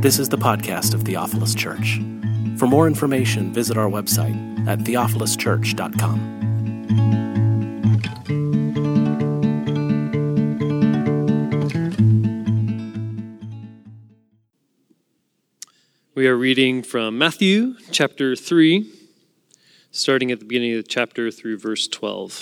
This is the podcast of Theophilus Church. For more information, visit our website at theophiluschurch.com. We are reading from Matthew chapter 3, starting at the beginning of the chapter through verse 12.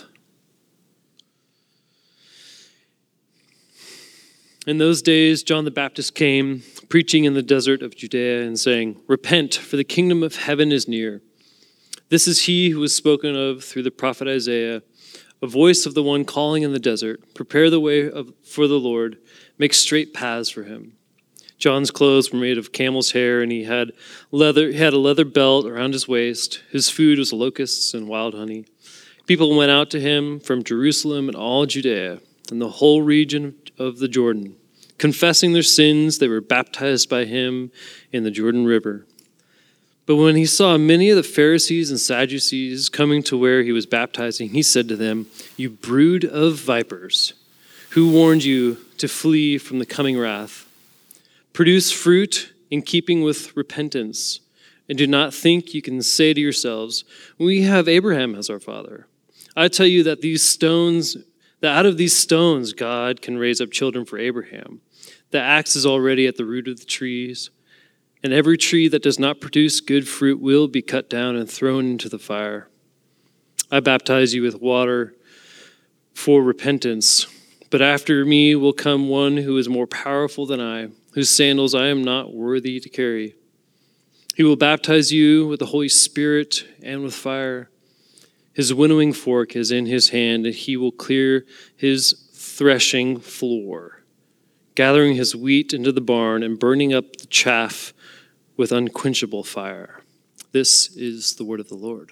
In those days, John the Baptist came, preaching in the desert of Judea and saying, "Repent, for the kingdom of heaven is near." This is he who was spoken of through the prophet Isaiah, a voice of the one calling in the desert, "Prepare the way for the Lord, make straight paths for him." John's clothes were made of camel's hair, and he had a leather belt around his waist. His food was locusts and wild honey. People went out to him from Jerusalem and all Judea and the whole region of the Jordan. Confessing their sins, they were baptized by him in the Jordan River. But when he saw many of the Pharisees and Sadducees coming to where he was baptizing, he said to them, "You brood of vipers, who warned you to flee from the coming wrath? Produce fruit in keeping with repentance, and do not think you can say to yourselves, 'We have Abraham as our father.' I tell you that out of these stones God can raise up children for Abraham. The axe is already at the root of the trees, and every tree that does not produce good fruit will be cut down and thrown into the fire. I baptize you with water for repentance, but after me will come one who is more powerful than I, whose sandals I am not worthy to carry. He will baptize you with the Holy Spirit and with fire. His winnowing fork is in his hand, and he will clear his threshing floor, gathering his wheat into the barn and burning up the chaff with unquenchable fire." This is the word of the Lord.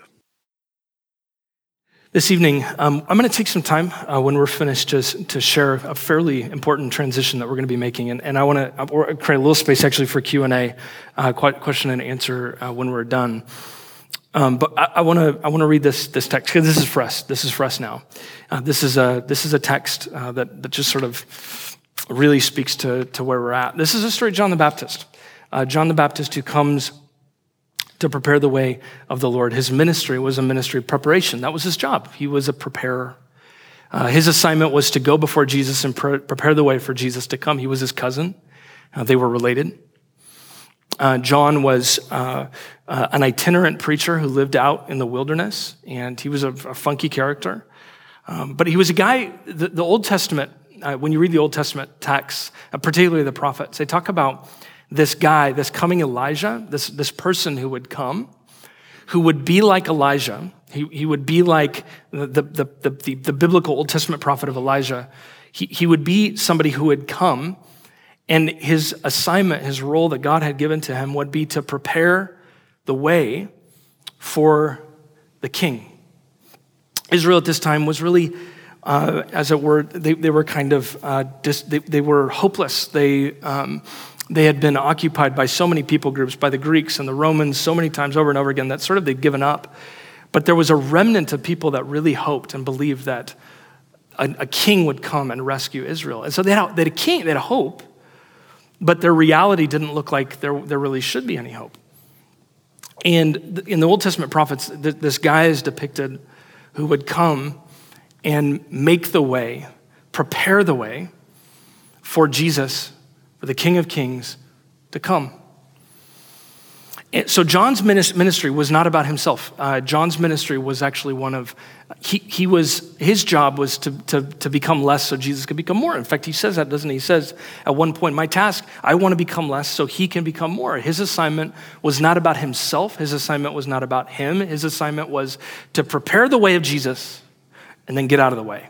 This evening, I'm going to take some time when we're finished to share a fairly important transition that we're going to be making, and I want to create a little space actually for Q&A, question and answer when we're done. But I want to read this text because this is for us. This is for us now. This is a text that just sort of really speaks to where we're at. This is a story of John the Baptist. John the Baptist who comes to prepare the way of the Lord. His ministry was a ministry of preparation. That was his job. He was a preparer. His assignment was to go before Jesus and prepare the way for Jesus to come. He was his cousin. They were related. John was an itinerant preacher who lived out in the wilderness, and he was a funky character. But he was a guy, the Old Testament, when you read the Old Testament texts, particularly the prophets, they talk about this guy, this coming Elijah, this person who would come, who would be like Elijah. He would be like the biblical Old Testament prophet of Elijah. He would be somebody who would come, and his assignment, his role that God had given to him would be to prepare the way for the king. Israel at this time was really, as it were, they were kind of, they were hopeless. They had been occupied by so many people groups, by the Greeks and the Romans so many times over and over again that sort of they'd given up. But there was a remnant of people that really hoped and believed that a king would come and rescue Israel. And so they had a king, they had a hope, but their reality didn't look like there really should be any hope. And in the Old Testament prophets, this guy is depicted who would come and make the way, prepare the way for Jesus, for the King of Kings to come. And so John's ministry was not about himself. John's ministry was actually one of, his job was to become less so Jesus could become more. In fact, he says that, doesn't he? He says at one point, "My task, I want to become less so he can become more." His assignment was not about himself. His assignment was not about him. His assignment was to prepare the way of Jesus and then get out of the way.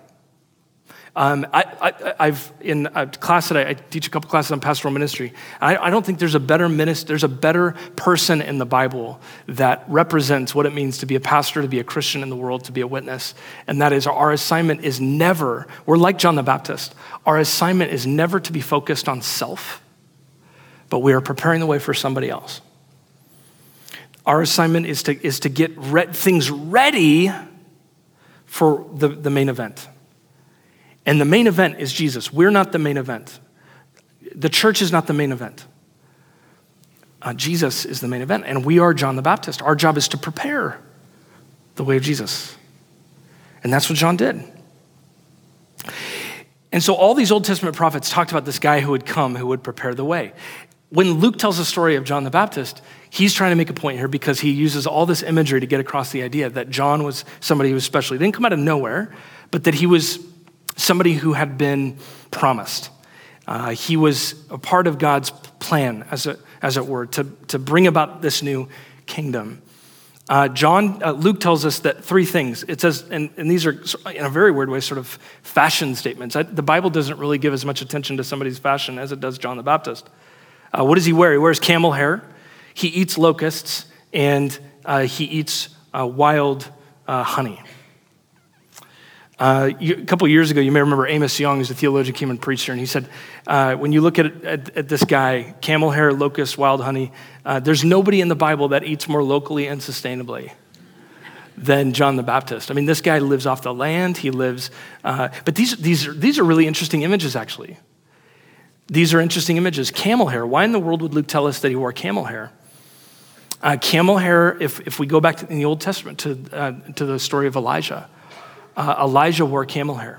I've in a class that I teach a couple classes on pastoral ministry. I don't think there's a better person in the Bible that represents what it means to be a pastor, to be a Christian in the world, to be a witness. And that is, our assignment is never, we're like John the Baptist. Our assignment is never to be focused on self, but we are preparing the way for somebody else. Our assignment is to get things ready for the main event. And the main event is Jesus. We're not the main event. The church is not the main event. Jesus is the main event, and we are John the Baptist. Our job is to prepare the way of Jesus. And that's what John did. And so all these Old Testament prophets talked about this guy who would come, who would prepare the way. When Luke tells the story of John the Baptist, he's trying to make a point here because he uses all this imagery to get across the idea that John was somebody who was special. He didn't come out of nowhere, but that he was somebody who had been promised. He was a part of God's plan, as it were, to bring about this new kingdom. Luke tells us that three things. It says, and these are in a very weird way, sort of fashion statements. The Bible doesn't really give as much attention to somebody's fashion as it does John the Baptist. What does he wear? He wears camel hair. He eats locusts, and he eats wild honey. A couple of years ago, you may remember Amos Young, who's a theologian, came and preached here, and he said, when you look at this guy, camel hair, locusts, wild honey, there's nobody in the Bible that eats more locally and sustainably than John the Baptist. I mean, this guy lives off the land. He lives, but these are really interesting images, actually. These are interesting images. Camel hair. Why in the world would Luke tell us that he wore camel hair? Camel hair, if we go back in the Old Testament to the story of Elijah, Elijah wore camel hair.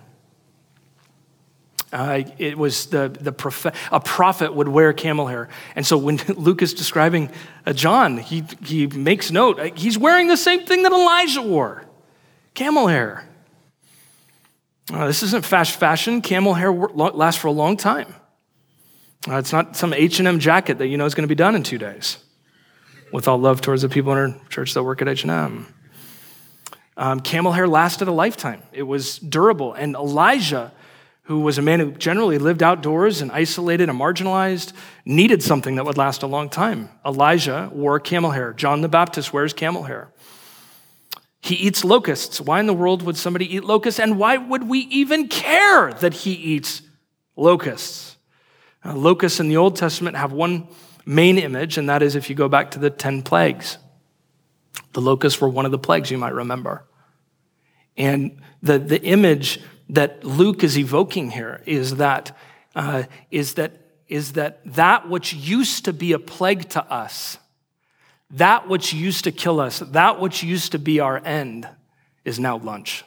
It was a prophet would wear camel hair. And so when Luke is describing John, he makes note, he's wearing the same thing that Elijah wore, camel hair. This isn't fast fashion. Camel hair lasts for a long time. It's not some H&M jacket that you know is going to be done in 2 days. With all love towards the people in our church that work at H&M. Camel hair lasted a lifetime. It was durable. And Elijah, who was a man who generally lived outdoors and isolated and marginalized, needed something that would last a long time. Elijah wore camel hair. John the Baptist wears camel hair. He eats locusts. Why in the world would somebody eat locusts? And why would we even care that he eats locusts? Locusts in the Old Testament have one main image, and that is if you go back to the 10 plagues. The locusts were one of the plagues, you might remember. And the image that Luke is evoking here is that which used to be a plague to us, that which used to kill us, that which used to be our end, is now lunch.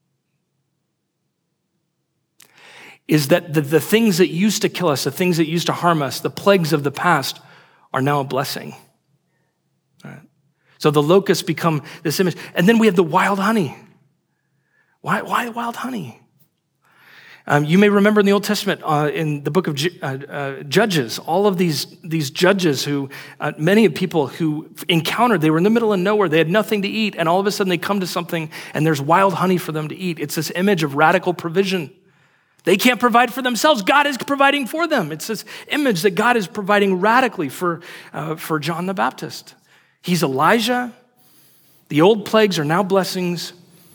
Is that the things that used to kill us, the things that used to harm us, the plagues of the past, are now a blessing. All right. So the locusts become this image. And then we have the wild honey. Why wild honey? You may remember in the Old Testament, in the book of Judges, all of these judges who, many of people who encountered, they were in the middle of nowhere, they had nothing to eat, and all of a sudden they come to something and there's wild honey for them to eat. It's this image of radical provision. They can't provide for themselves. God is providing for them. It's this image that God is providing radically for John the Baptist. He's Elijah. The old plagues are now blessings,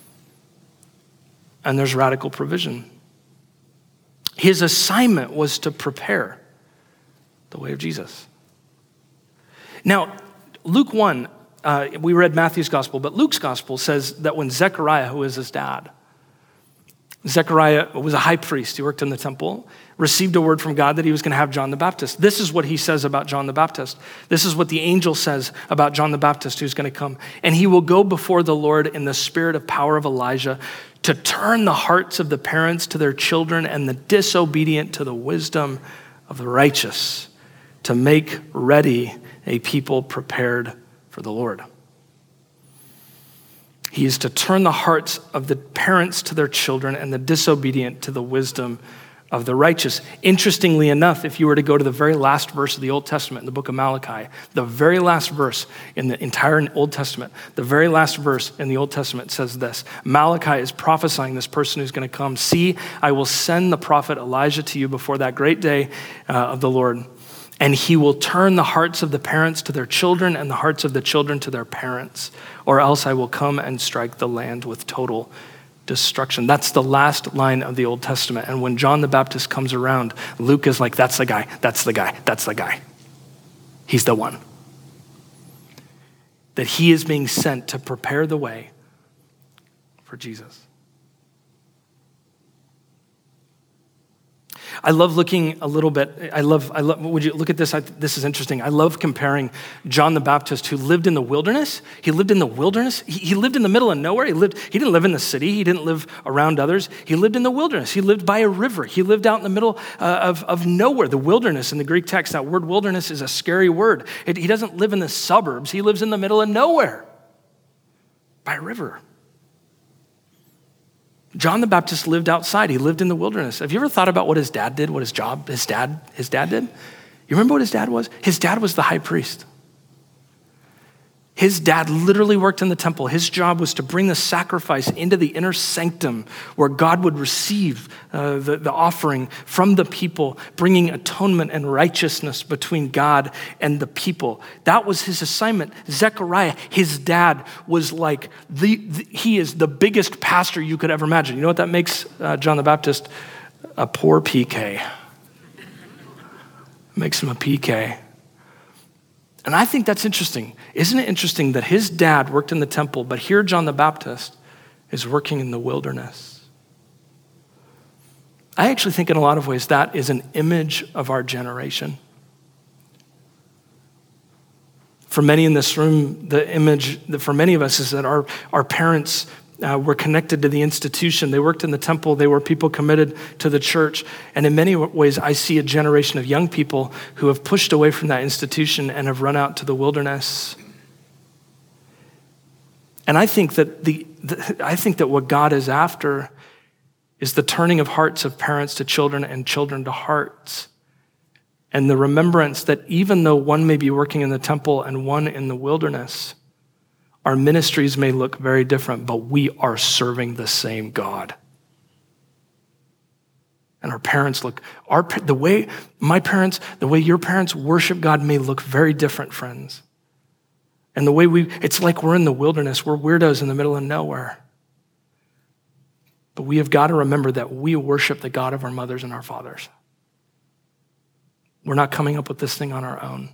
and there's radical provision. His assignment was to prepare the way of Jesus. Now, Luke 1, we read Matthew's gospel, but Luke's gospel says that when Zechariah, who is his dad, Zechariah was a high priest, he worked in the temple, received a word from God that he was going to have John the Baptist. This is what he says about John the Baptist. This is what the angel says about John the Baptist who's going to come. And he will go before the Lord in the spirit of power of Elijah to turn the hearts of the parents to their children and the disobedient to the wisdom of the righteous, to make ready a people prepared for the Lord. He is to turn the hearts of the parents to their children and the disobedient to the wisdom of the righteous. Interestingly enough, if you were to go to the very last verse of the Old Testament in the book of Malachi, the very last verse in the entire Old Testament, the very last verse in the Old Testament says this. Malachi is prophesying this person who's going to come. See, I will send the prophet Elijah to you before that great day of the Lord. And he will turn the hearts of the parents to their children and the hearts of the children to their parents, or else I will come and strike the land with total destruction. That's the last line of the Old Testament. And when John the Baptist comes around, Luke is like, that's the guy, that's the guy, that's the guy. He's the one. That he is being sent to prepare the way for Jesus. I love looking a little bit. I love, would you look at this? This is interesting. I love comparing John the Baptist, who lived in the wilderness. He lived in the wilderness. He lived in the middle of nowhere. He didn't live in the city. He didn't live around others. He lived in the wilderness. He lived by a river. He lived out in the middle of nowhere. The wilderness in the Greek text, that word wilderness is a scary word. He doesn't live in the suburbs. He lives in the middle of nowhere by a river. John the Baptist lived outside. He lived in the wilderness. Have you ever thought about what his dad did, what his dad did? You remember what his dad was? His dad was the high priest. His dad literally worked in the temple. His job was to bring the sacrifice into the inner sanctum where God would receive the offering from the people, bringing atonement and righteousness between God and the people. That was his assignment. Zechariah, his dad, was like, he is the biggest pastor you could ever imagine. You know what that makes John the Baptist? A poor PK. Makes him a PK. And I think that's interesting. Isn't it interesting that his dad worked in the temple, but here John the Baptist is working in the wilderness? I actually think in a lot of ways that is an image of our generation. For many in this room, the image for many of us is that our parents were connected to the institution. They worked in the temple. They were people committed to the church. And in many ways, I see a generation of young people who have pushed away from that institution and have run out to the wilderness. And I think that what God is after is the turning of hearts of parents to children and children to hearts. And the remembrance that even though one may be working in the temple and one in the wilderness, our ministries may look very different, but we are serving the same God. And our parents the way your parents worship God may look very different, friends. And the way it's like we're in the wilderness. We're weirdos in the middle of nowhere. But we have got to remember that we worship the God of our mothers and our fathers. We're not coming up with this thing on our own.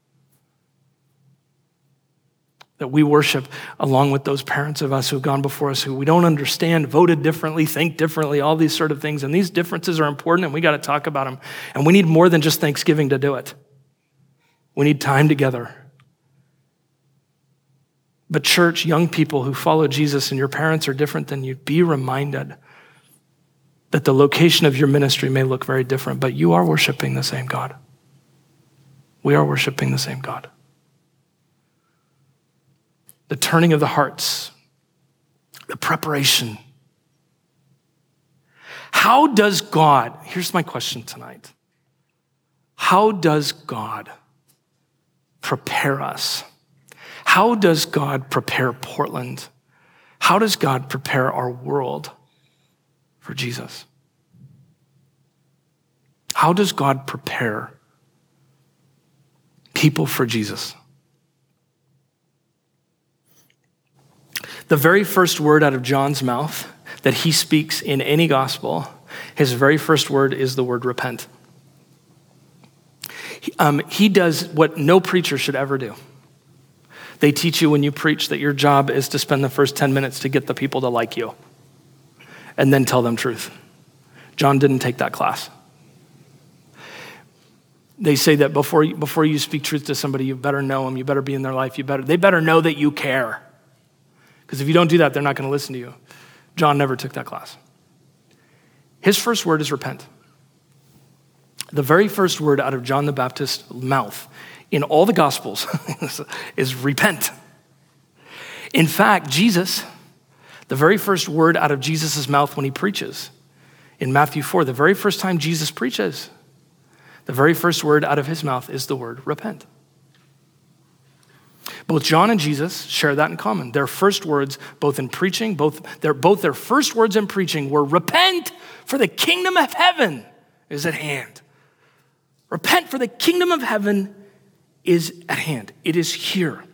That we worship along with those parents of us who've gone before us, who we don't understand, voted differently, think differently, all these sort of things. And these differences are important, and we got to talk about them. And we need more than just Thanksgiving to do it. We need time together. But church, young people who follow Jesus and your parents are different than you, be reminded that the location of your ministry may look very different, but you are worshiping the same God. We are worshiping the same God. The turning of the hearts, the preparation. How does God, here's my question tonight. How does God prepare us? How does God prepare Portland? How does God prepare our world for Jesus? How does God prepare people for Jesus? The very first word out of John's mouth that he speaks in any gospel, his very first word is the word repent. He does what no preacher should ever do. They teach you when you preach that your job is to spend the first 10 minutes to get the people to like you and then tell them truth. John didn't take that class. They say that before you speak truth to somebody, you better know them, you better be in their life, they better know that you care. Because if you don't do that, they're not going to listen to you. John never took that class. His first word is repent. The very first word out of John the Baptist's mouth in all the Gospels is repent. In fact, Jesus, the very first word out of Jesus' mouth when he preaches, in Matthew 4, the very first time Jesus preaches, the very first word out of his mouth is the word repent. Both John and Jesus share that in common. Their first words, both in preaching, their first words in preaching were repent, for the kingdom of heaven is at hand. Repent, for the kingdom of heaven is at hand. It is here.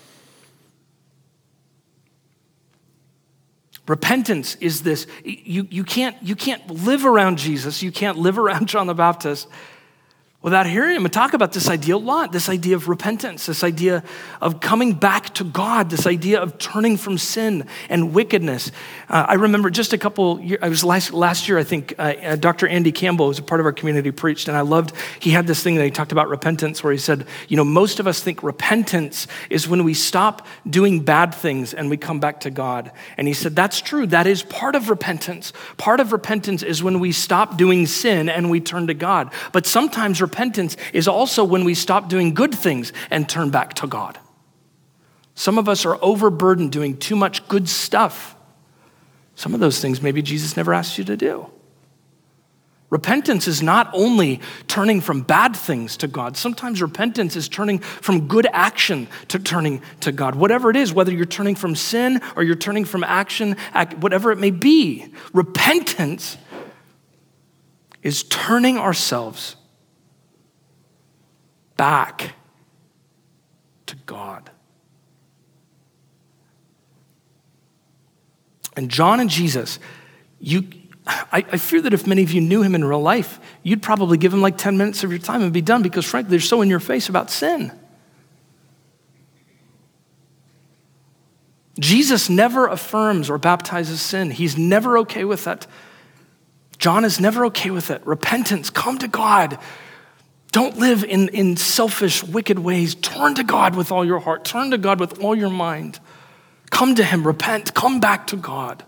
Repentance is this. You can't live around Jesus. You can't live around John the Baptist without hearing him and talk about this idea a lot, this idea of repentance, this idea of coming back to God, this idea of turning from sin and wickedness. I remember just a couple years, I was last year, I think, Dr. Andy Campbell, who was a part of our community, preached, and I loved, he had this thing that he talked about repentance where he said, most of us think repentance is when we stop doing bad things and we come back to God. And he said, that's true. That is part of repentance. Part of repentance is when we stop doing sin and we turn to God. But sometimes repentance is also when we stop doing good things and turn back to God. Some of us are overburdened doing too much good stuff. Some of those things maybe Jesus never asked you to do. Repentance is not only turning from bad things to God. Sometimes repentance is turning from good action to turning to God. Whatever it is, whether you're turning from sin or you're turning from action, whatever it may be, repentance is turning ourselves back to God. And John and Jesus, I fear that if many of you knew him in real life, you'd probably give him like 10 minutes of your time and be done because frankly, they're so in your face about sin. Jesus never affirms or baptizes sin. He's never okay with that. John is never okay with it. Repentance, come to God. Don't live in selfish, wicked ways. Turn to God with all your heart. Turn to God with all your mind. Come to him, repent, come back to God.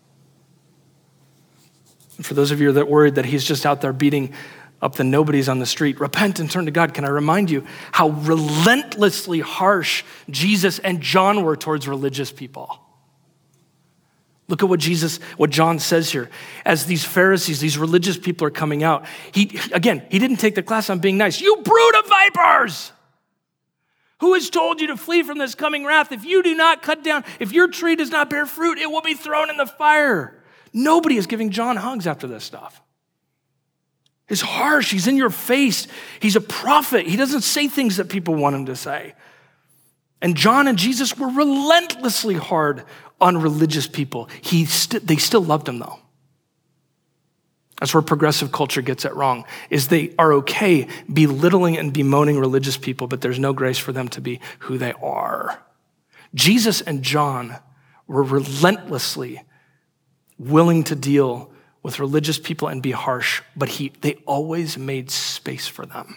And for those of you that are worried that he's just out there beating up the nobodies on the street, repent and turn to God. Can I remind you how relentlessly harsh Jesus and John were towards religious people? Look at what John says here. As these Pharisees, these religious people are coming out, he didn't take the class on being nice. You brood of vipers! Who has told you to flee from this coming wrath? If you do not cut down, if your tree does not bear fruit, it will be thrown in the fire. Nobody is giving John hugs after this stuff. He's harsh, he's in your face. He's a prophet. He doesn't say things that people want him to say. And John and Jesus were relentlessly hard on religious people. They still loved him though. That's where progressive culture gets it wrong, is they are okay belittling and bemoaning religious people, but there's no grace for them to be who they are. Jesus and John were relentlessly willing to deal with religious people and be harsh, but they always made space for them.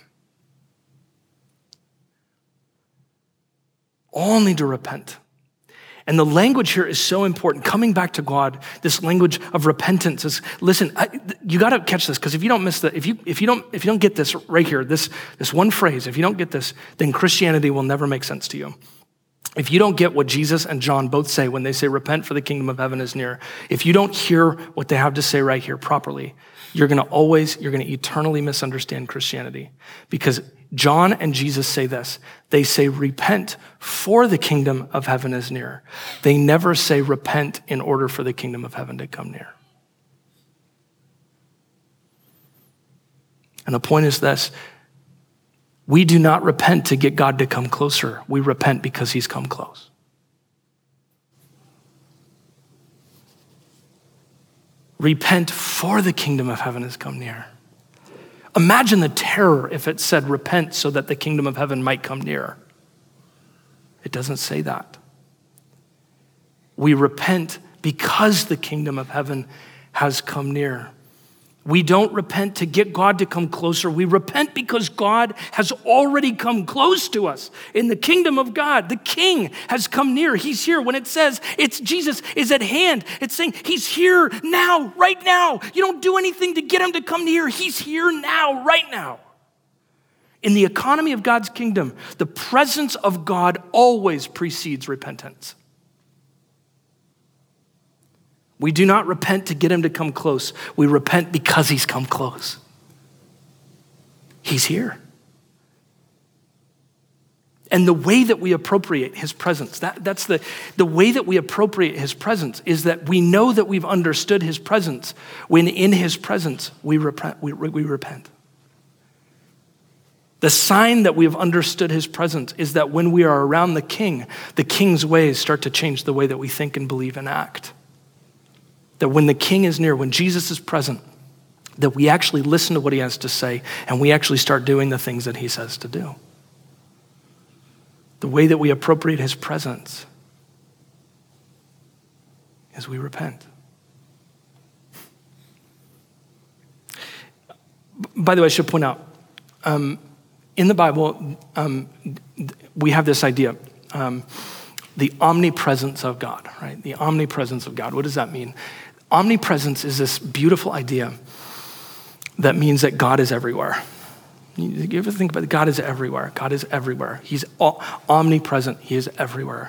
All need to repent. And the language here is so important. Coming back to God, this language of repentance is, listen, you got to catch this, because if you don't miss if you don't get this right here, this one phrase, if you don't get this, then Christianity will never make sense to you. If you don't get what Jesus and John both say when they say, repent for the kingdom of heaven is near, if you don't hear what they have to say right here properly, you're going to eternally misunderstand Christianity. Because John and Jesus say this. They say, repent for the kingdom of heaven is near. They never say repent in order for the kingdom of heaven to come near. And the point is this. We do not repent to get God to come closer. We repent because he's come close. Repent for the kingdom of heaven has come near. Imagine the terror if it said repent so that the kingdom of heaven might come near. It doesn't say that. We repent because the kingdom of heaven has come near. We don't repent to get God to come closer. We repent because God has already come close to us. In the kingdom of God, the King has come near. He's here. When it says it's Jesus is at hand, it's saying he's here now, right now. You don't do anything to get him to come near. He's here now, right now. In the economy of God's kingdom, the presence of God always precedes repentance. We do not repent to get him to come close. We repent because he's come close. He's here. And the way that we appropriate his presence, that's the way that we appropriate his presence is that we know that we've understood his presence when in his presence we repent. The sign that we have understood his presence is that when we are around the king's ways start to change the way that we think and believe and act. That when the King is near, when Jesus is present, that we actually listen to what he has to say and we actually start doing the things that he says to do. The way that we appropriate his presence is we repent. By the way, I should point out, in the Bible, we have this idea, the omnipresence of God, right? The omnipresence of God. What does that mean? Omnipresence is this beautiful idea that means that God is everywhere. You ever think about it? God is everywhere. God is everywhere. He's omnipresent. He is everywhere.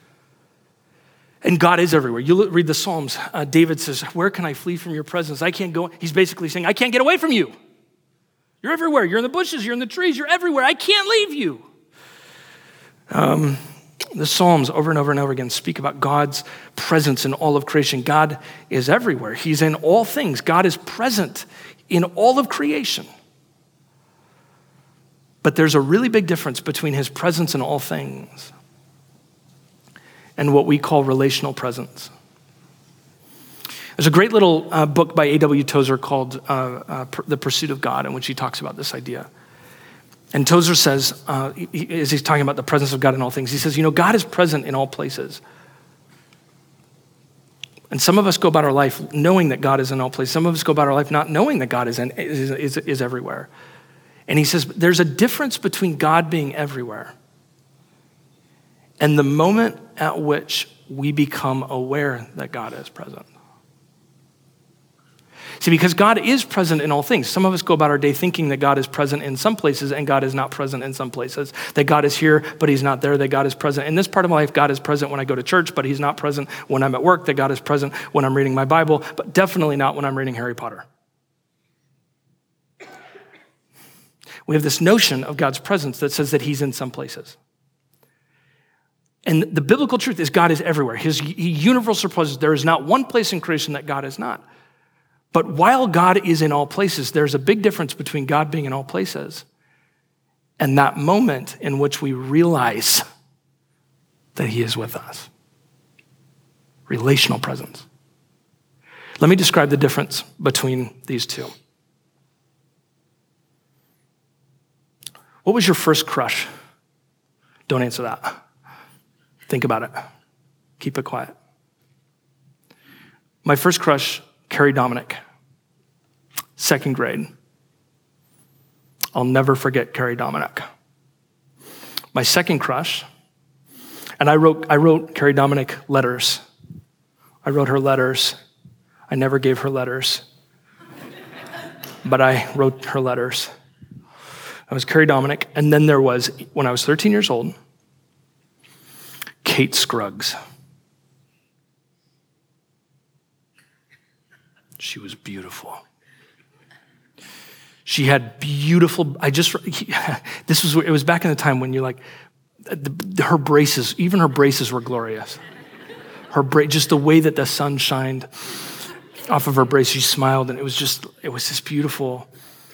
And God is everywhere. You read the Psalms. David says, where can I flee from your presence? I can't go. He's basically saying, I can't get away from you. You're everywhere. You're in the bushes. You're in the trees. You're everywhere. I can't leave you. The Psalms over and over and over again speak about God's presence in all of creation. God is everywhere. He's in all things. God is present in all of creation. But there's a really big difference between his presence in all things and what we call relational presence. There's a great little book by A.W. Tozer called The Pursuit of God, in which he talks about this idea. And Tozer says, as he's talking about the presence of God in all things, he says, God is present in all places. And some of us go about our life knowing that God is in all places. Some of us go about our life not knowing that God is everywhere. And he says, there's a difference between God being everywhere and the moment at which we become aware that God is present. See, because God is present in all things. Some of us go about our day thinking that God is present in some places and God is not present in some places. That God is here, but he's not there. That God is present in this part of my life. God is present when I go to church, but he's not present when I'm at work. That God is present when I'm reading my Bible, but definitely not when I'm reading Harry Potter. We have this notion of God's presence that says that he's in some places. And the biblical truth is God is everywhere. His universal presence, there is not one place in creation that God is not. But while God is in all places, there's a big difference between God being in all places and that moment in which we realize that he is with us. Relational presence. Let me describe the difference between these two. What was your first crush? Don't answer that. Think about it. Keep it quiet. My first crush, Carrie Dominic, 2nd grade. I'll never forget Carrie Dominic. My second crush, and I wrote Carrie Dominic letters. I wrote her letters. I never gave her letters, but I wrote her letters. I was Carrie Dominic, and then there was, when I was 13 years old, Kate Scruggs. She was beautiful. She had beautiful, it was back in the time when her braces, even her braces were glorious. Just the way that the sun shined off of her braces, she smiled, and it was just beautiful.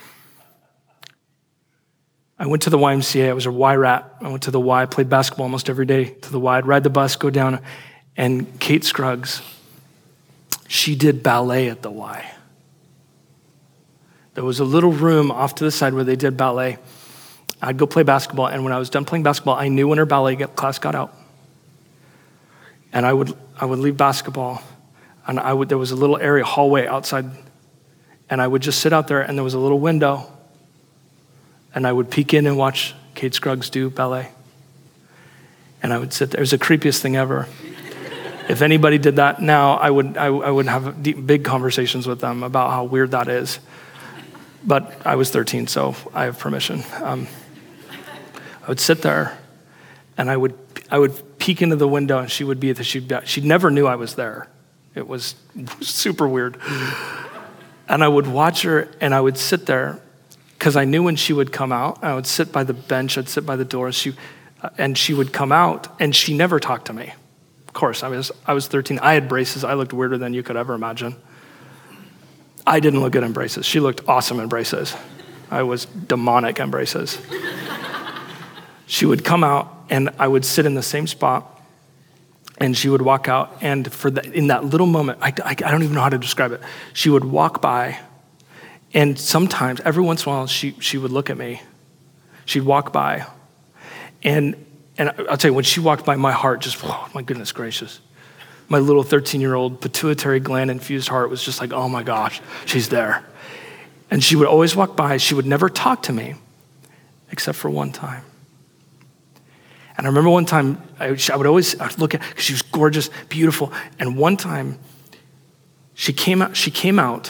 I went to the YMCA. I was a Y rat. I went to the Y. I played basketball almost every day to the Y. I'd ride the bus, go down, and Kate Scruggs, she did ballet at the Y. There was a little room off to the side where they did ballet. I'd go play basketball, and when I was done playing basketball, I knew when her ballet class got out. And I would leave basketball, and there was a little area, hallway outside, and I would just sit out there, and there was a little window, and I would peek in and watch Kate Scruggs do ballet. And I would sit there. It was the creepiest thing ever. If anybody did that now, I would have big conversations with them about how weird that is. But I was 13, so I have permission. I would sit there, and I would peek into the window, and she would be she never knew I was there. It was super weird. And I would watch her, and I would sit there, because I knew when she would come out. I would sit by the bench, I'd sit by the door, and she would come out, and she never talked to me. Of course, I was 13. I had braces. I looked weirder than you could ever imagine. I didn't look good in braces. She looked awesome in braces. I was demonic in braces. She would come out, and I would sit in the same spot, and she would walk out, and in that little moment, I don't even know how to describe it. She would walk by, And sometimes, every once in a while, she would look at me. She'd walk by. And I'll tell you, when she walked by, my heart just, oh, my goodness gracious. My little 13-year-old pituitary gland-infused heart was just like, oh my gosh, she's there. And she would always walk by. She would never talk to me, except for one time. And I remember one time, I would always look at her, because she was gorgeous, beautiful. And one time, she came out,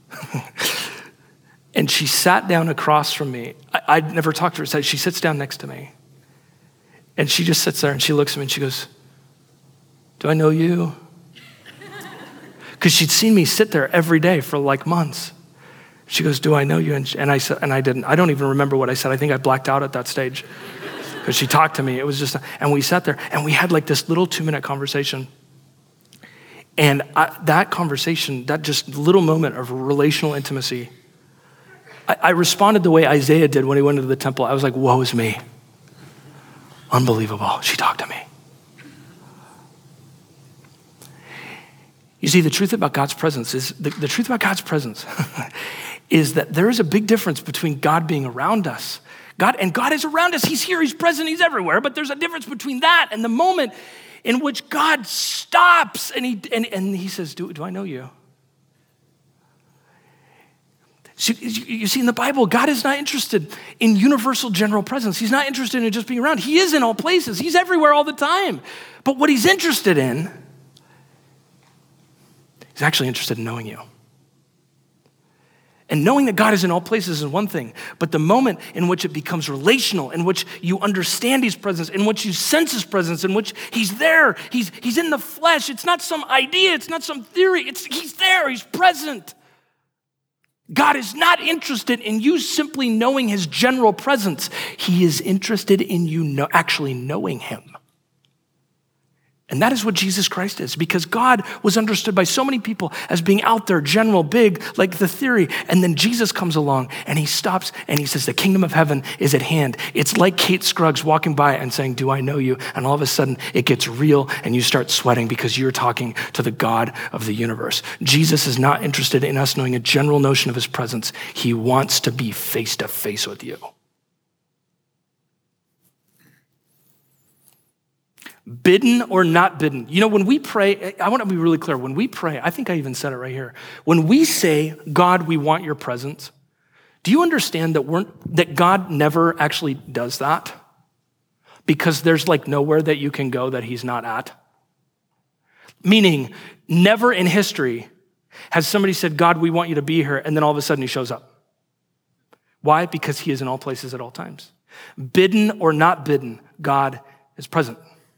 and she sat down across from me. I'd never talked to her. She sits down next to me. And she just sits there, and she looks at me, and she goes, do I know you? Because she'd seen me sit there every day for like months. She goes, do I know you? And I said, and I didn't. I don't even remember what I said. I think I blacked out at that stage because she talked to me. It was just, and we sat there and we had like this little 2-minute conversation. And that conversation, that just little moment of relational intimacy, I responded the way Isaiah did when he went into the temple. I was like, woe is me. Unbelievable. She talked to me. You see, the truth about God's presence is, the truth about God's presence is that there is a big difference between God being around us. God is around us. He's here, he's present, he's everywhere. But there's a difference between that and the moment in which God stops and he says, do I know you? You see, in the Bible, God is not interested in universal general presence. He's not interested in just being around. He is in all places. He's everywhere all the time. But what he's interested in, he's actually interested in knowing you. And knowing that God is in all places is one thing, but the moment in which it becomes relational, in which you understand his presence, in which you sense his presence, in which he's there, he's in the flesh. It's not some idea, it's not some theory, he's there, he's present. God is not interested in you simply knowing his general presence. He is interested in you actually knowing him. And that is what Jesus Christ is, because God was understood by so many people as being out there, general, big, like the theory. And then Jesus comes along and he stops and he says, the kingdom of heaven is at hand. It's like Kate Scruggs walking by and saying, do I know you? And all of a sudden it gets real and you start sweating because you're talking to the God of the universe. Jesus is not interested in us knowing a general notion of his presence. He wants to be face to face with you. Bidden or not bidden. You know, when we pray, I want to be really clear. When we pray, I think I even said it right here. When we say, God, we want your presence, do you understand that God never actually does that? Because there's like nowhere that you can go that he's not at. Meaning, never in history has somebody said, God, we want you to be here, and then all of a sudden he shows up. Why? Because he is in all places at all times. Bidden or not bidden, God is present.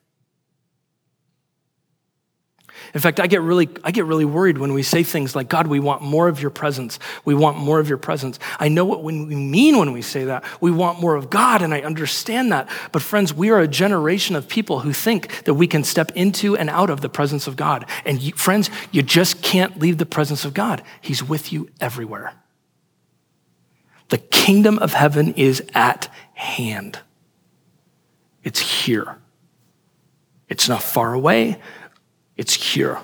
In fact, I get really worried when we say things like, God, we want more of your presence. We want more of your presence. I know what we mean when we say that. We want more of God, and I understand that. But friends, we are a generation of people who think that we can step into and out of the presence of God. And friends, you just can't leave the presence of God. He's with you everywhere. The kingdom of heaven is at hand. It's here. It's not far away. It's here.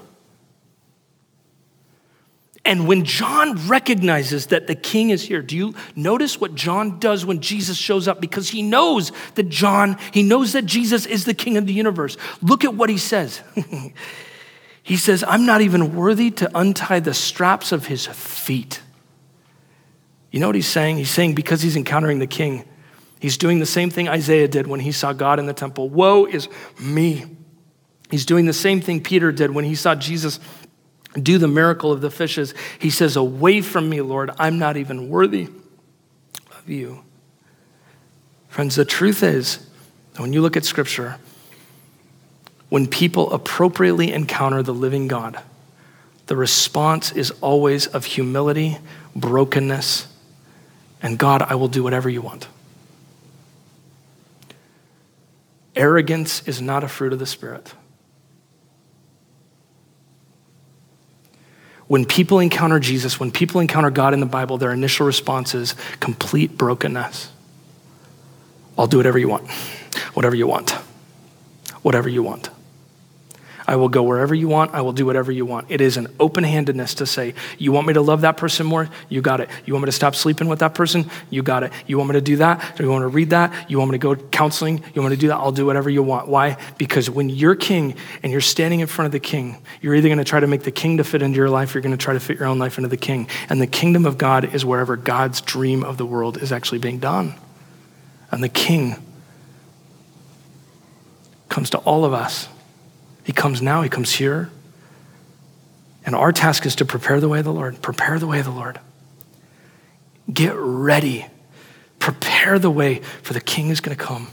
And when John recognizes that the king is here, do you notice what John does when Jesus shows up? Because he knows that Jesus is the king of the universe. Look at what he says. He says, I'm not even worthy to untie the straps of his feet. You know what he's saying? He's saying because he's encountering the king, he's doing the same thing Isaiah did when he saw God in the temple. Woe is me. He's doing the same thing Peter did when he saw Jesus do the miracle of the fishes. He says, away from me, Lord, I'm not even worthy of you. Friends, the truth is, when you look at Scripture, when people appropriately encounter the living God, the response is always of humility, brokenness, and God, I will do whatever you want. Arrogance is not a fruit of the Spirit. When people encounter Jesus, when people encounter God in the Bible, their initial response is complete brokenness. I'll do whatever you want, whatever you want, whatever you want. I will go wherever you want. I will do whatever you want. It is an open-handedness to say, you want me to love that person more? You got it. You want me to stop sleeping with that person? You got it. You want me to do that? Do you want me to read that? You want me to go counseling? You want me to do that? I'll do whatever you want. Why? Because when you're king and you're standing in front of the king, you're either going to try to make the king to fit into your life, or you're going to try to fit your own life into the king. And the kingdom of God is wherever God's dream of the world is actually being done. And the king comes to all of us. He comes now, he comes here. And our task is to prepare the way of the Lord. Prepare the way of the Lord. Get ready. Prepare the way for the king who's going to come.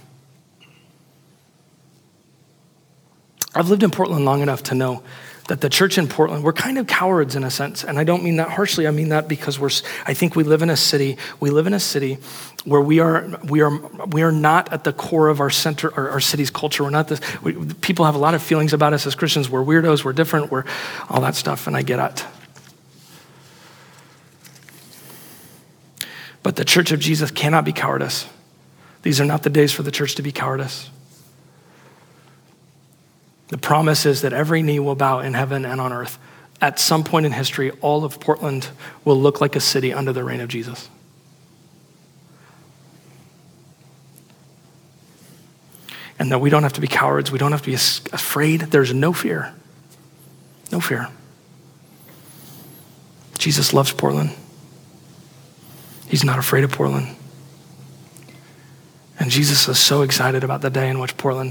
I've lived in Portland long enough to know that the church in Portland, we're kind of cowards in a sense. And I don't mean that harshly. I mean that because I think we live in a city where we are not at the core of our center, our city's culture. We're not people have a lot of feelings about us as Christians. We're weirdos, we're different, we're all that stuff, and I get it. But the church of Jesus cannot be cowardice. These are not the days for the church to be cowardice. The promise is that every knee will bow in heaven and on earth. At some point in history, all of Portland will look like a city under the reign of Jesus. And that we don't have to be cowards. We don't have to be afraid. There's no fear. No fear. Jesus loves Portland. He's not afraid of Portland. And Jesus is so excited about the day in which Portland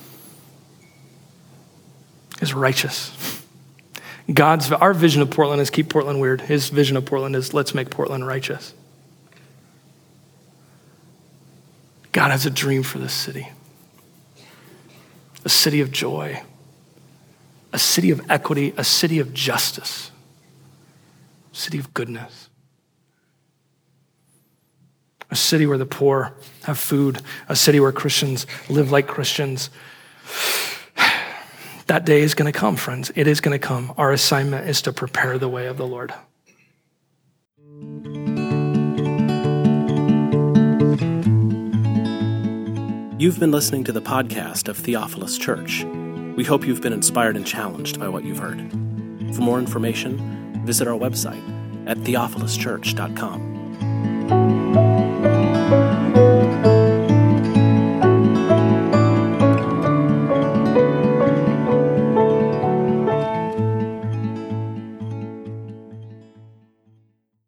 is righteous. Our vision of Portland is keep Portland weird. His vision of Portland is let's make Portland righteous. God has a dream for this city. A city of joy. A city of equity. A city of justice. A city of goodness. A city where the poor have food. A city where Christians live like Christians. That day is going to come, friends. It is going to come. Our assignment is to prepare the way of the Lord. You've been listening to the podcast of Theophilus Church. We hope you've been inspired and challenged by what you've heard. For more information, visit our website at theophiluschurch.com.